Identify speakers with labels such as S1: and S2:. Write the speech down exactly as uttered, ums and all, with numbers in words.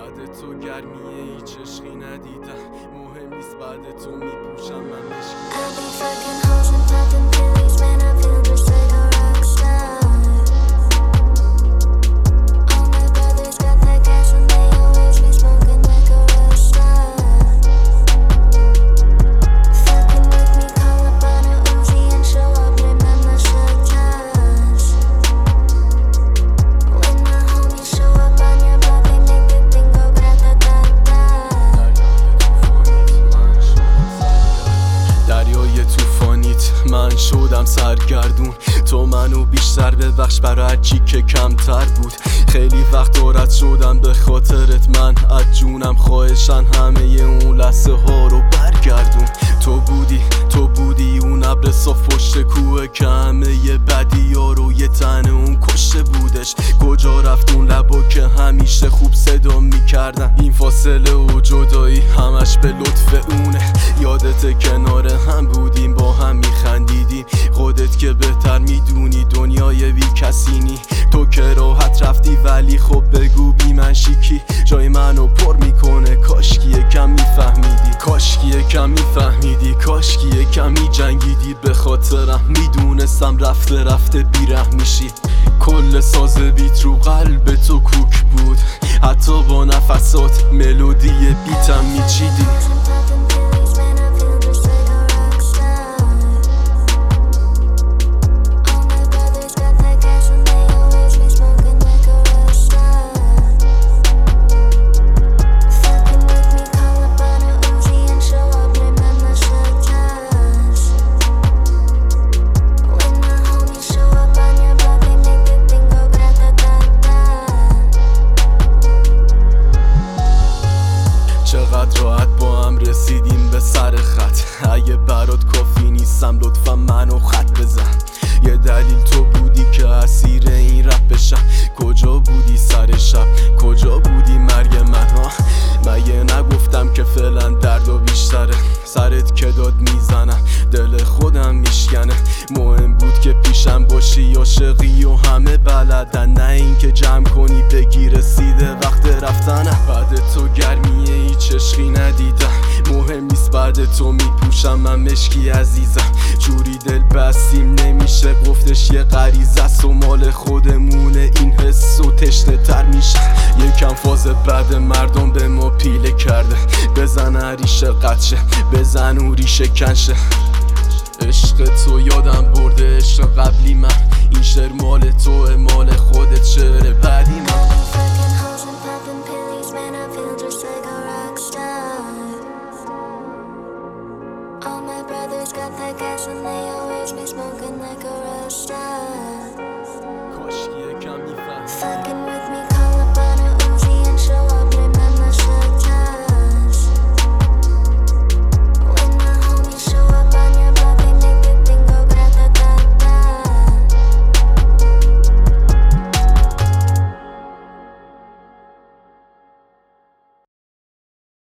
S1: بعد تو گرمیه هیچ عشقی ندیدم، مهم نیست بعد تو میپوشم من مشکی. من شدم سرگردون، تو منو بیشتر ببخش برای هرچی که کمتر بود. خیلی وقت رد شدم به خاطرت، من از جونم خواهشن همه اون لحظه ها رو برگردون. تو بودی تو بودی اون ابر صاف پشت کوه که همه بدی ها رو یه تنه اون کشته بودش. کجا رفت اون لبا که همیشه خوب صدا میکردن؟ این فاصله و جدایی همش به لطف اونه. یادت کنار هم بودیم با هم میخندیدیم، خودت که بهتر میدونی دنیای بی کسینی. تو که راحت رفتی ولی خب بگو بی من شیکی جای منو پر میکنه. کاشکی یکم میفهمیدی، کاشکی یکم میفهمیدی، کاشکی یکم میجنگیدی به خاطرم. میدونستم رفته رفته بیره میشی. کل ساز بیت رو قلب تو کوک بود، حتی با نفسات ملودی بیتم میچیدی. چقدر راحت با هم رسیدیم به سر خط. اگه برات کافی نیستم لطفا منو خط بزن. یه دلیل تو بودی که اسیر این رپ بشم. کجا بودی سر شب، کجا بودی مرگ من ها؟ مگه نگفتم که فعلا درد و بیشتره؟ سرت که داد میزنم دل خودم میشکنه. مهم بود که پیشم باشی، عاشقی و همه بلدن، نه این که جمع کنی بگی رسیده وقت رفتنه. بعد تو گرمیه هیچ عشقی ندیدم، مهم نیست بعد تو میپوشم من مشکی عزیزم. جوری دل بستیم نمیشه گفتش، یه غریزه است و مال خودمونه. این حس و تشنه تر میشه، یکم فاز بعد مردم به ما پیله کرده. بزن ریشه قدشه، بزن و ریشه کنشه. عشق تو یادم برده عشق قبلی من، این شعر مال توه مال خودت شعر بعدی من.
S2: All my brothers got that gas and they always be smoking like a rockstar.